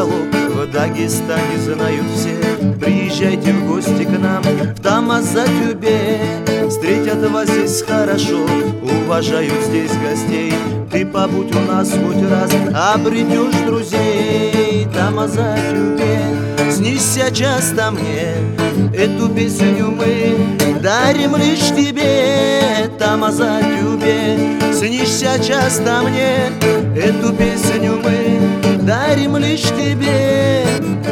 уголок в Дагестане знают все. Приезжайте в гости к нам в Тамаза-Тюбе. Встретят вас здесь хорошо, уважают здесь гостей. Ты побудь у нас хоть раз, обретешь друзей. Тамаза-Тюбе, снися часто мне, эту песню мы дарим лишь тебе. Тамаза-Тюбе, снися часто мне, эту песню мы дарим лишь тебе.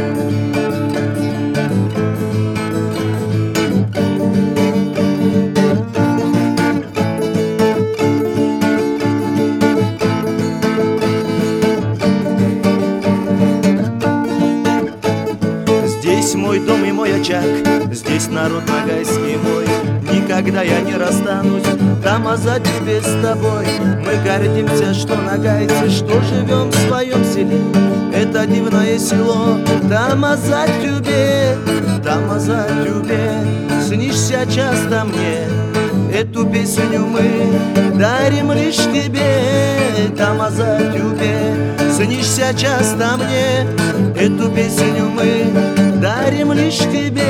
Здесь мой дом и мой очаг, здесь народ ногайский мой. Никогда я не расстанусь, Тамаза-Тюбе, с тобой. Мы гордимся, что нагайцы, что живем в своем селе. Это дивное село Тамаза-Тюбе. Тамаза-Тюбе, снишься часто мне, эту песню мы дарим лишь тебе. Тамаза-Тюбе, снишься часто мне, эту песню мы дарим лишь тебе.